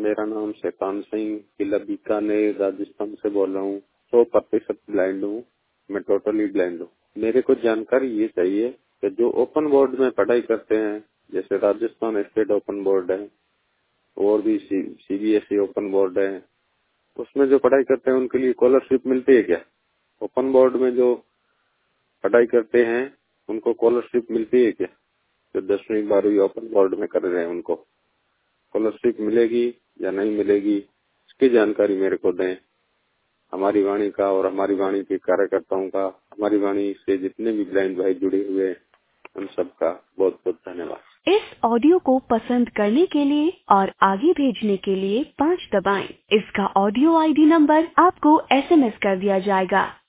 मेरा नाम शैतान सिंह, किला बीकानेर, राजस्थान से बोल रहा हूँ। 100% ब्लाइंड हूँ, मैं टोटली ब्लाइंड हूँ। मेरे को जानकारी ये चाहिए कि जो ओपन बोर्ड में पढ़ाई करते हैं, जैसे राजस्थान स्टेट ओपन बोर्ड है और भी सीबीएसई ओपन बोर्ड है, उसमें जो पढ़ाई करते हैं उनके लिए स्कॉलरशिप मिलती है क्या? ओपन बोर्ड में जो पढ़ाई करते हैं उनको स्कॉलरशिप मिलती है क्या? जो 10वीं 12वीं ओपन बोर्ड में कर रहे हैं उनको स्कॉलरशिप मिलेगी या नहीं मिलेगी, इसकी जानकारी मेरे को दें। हमारी वाणी का और हमारी वाणी के कार्यकर्ताओं का, हमारी वाणी से जितने भी ब्लाइंड भाई जुड़े हुए हैं, उन सबका बहुत बहुत धन्यवाद। इस ऑडियो को पसंद करने के लिए और आगे भेजने के लिए 5 दबाएं। इसका ऑडियो आईडी नंबर आपको एसएमएस कर दिया जाएगा।